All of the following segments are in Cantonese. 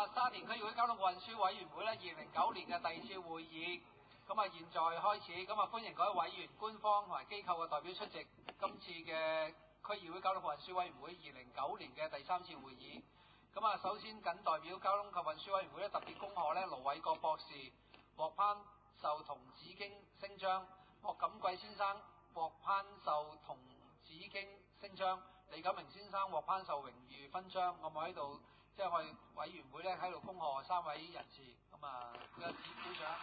沙田區議會交通運輸委員會咧2009年嘅第2次會議，現在開始，歡迎各位委員、官方同埋機構嘅代表出席今次嘅區議會交通運輸委員會2009年嘅第3次會議。首先謹代表交通及運輸委員會咧特別恭賀咧盧偉國博士獲頒授銅紫荊星章，莫錦貴先生獲頒授銅紫荊星章，李錦明先生獲頒授榮譽勳章。我喺度我哋委員會咧喺度恭賀3位人士，嘅鼓掌。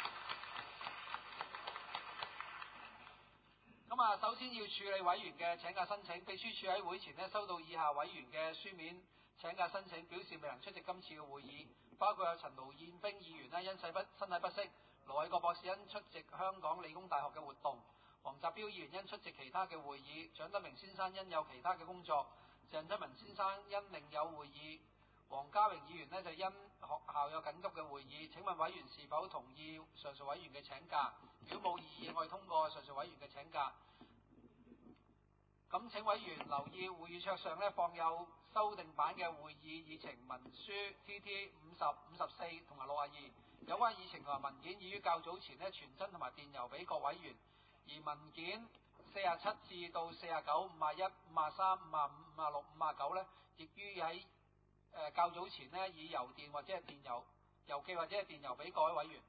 首先要處理委員嘅請假申請，秘書處喺會前咧收到以下委員嘅書面請假申請，表示未能出席今次嘅會議，包括有陳盧燕冰議員因身體不適，盧偉國博士因出席香港理工大學嘅活動，黃澤標議員因出席其他嘅會議，蔣德明先生因有其他嘅工作，鄭春文先生因另有會議，黃家榮議員就因學校有緊急嘅會議。請問委員是否同意上述委員嘅請假？如果冇異議，我哋通過上述委員嘅請假。請委員留意會議桌上放有修訂版嘅會議議程文書 TT 50、54同埋62，有關議程同埋文件已於較早前傳真同埋電郵俾各委員，而文件47至到49、51、53、55、56、59亦於喺較早前以郵電或者係郵寄或者係電郵俾各位委員。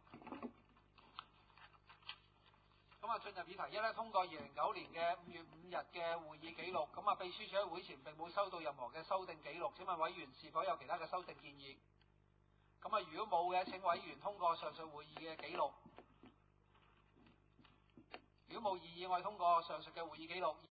進入議題1通過2009年嘅5月5日嘅會議記錄。秘書處喺會前並冇收到任何嘅修訂記錄，請問委員是否有其他嘅修訂建議？如果冇嘅，請委員通過上述會議嘅記錄。如果冇異議，我哋通過上述嘅會議記錄。